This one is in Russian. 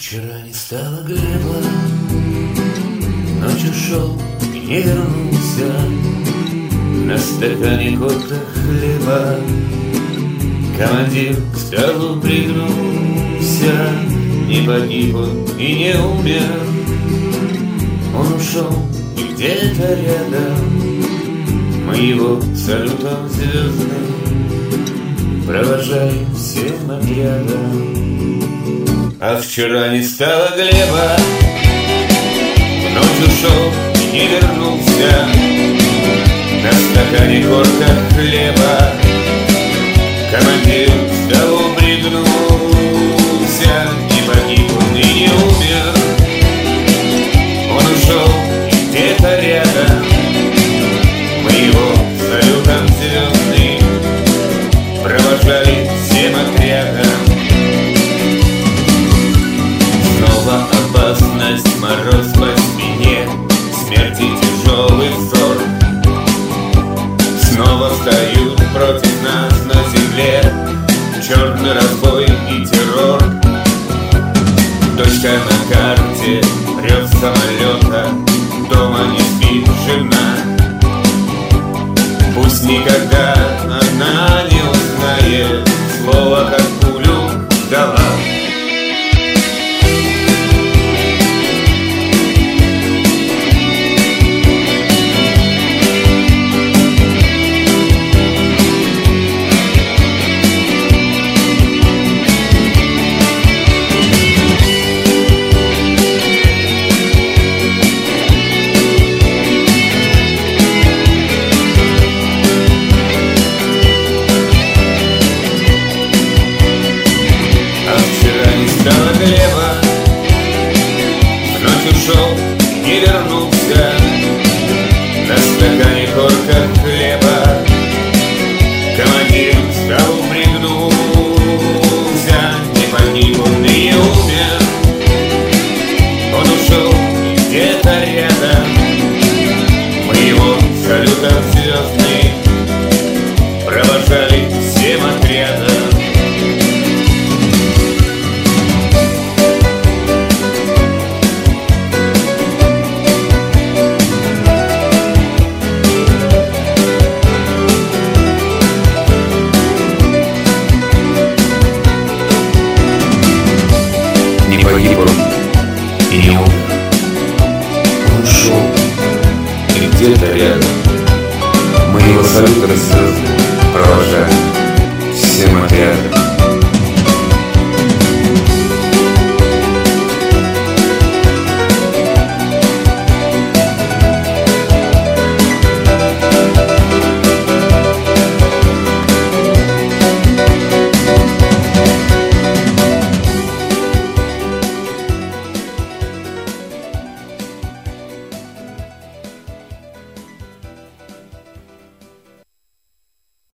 Вчера не стало Глеба, ночью шел и не вернулся. На стакане корка хлеба командир к столу пригнулся. Не погиб он и не умер, он ушел и где-то рядом. Мы его салютом звездным провожаем всем отрядом. А вчера не стало Глеба, ночь ушел и не вернулся. На стакане корка хлеба командир к столу пригнулся. Не погиб он и не умер, он ушел и где-то рядом. Мы его салютом звездным провожали всем отрядом. Снова опасность, мороз по спине, смерти тяжелый взор. Снова встают против нас на земле черный разбой и террор. Точка на карте, рев самолета, дома не спит жена. Пусть никогда она не узнает слово, как пулю дала. Глеба, ночь ушел и не вернулся. На стакане корка хлеба командир к столу пригнулся. Не погиб он и не умер, он ушел и где-то рядом. Мы его салютом звездным провожали всем отрядом. Не погиб он и не умер, он ушел и где-то рядом. Мы его салютом звездным провожаем всем отрядом.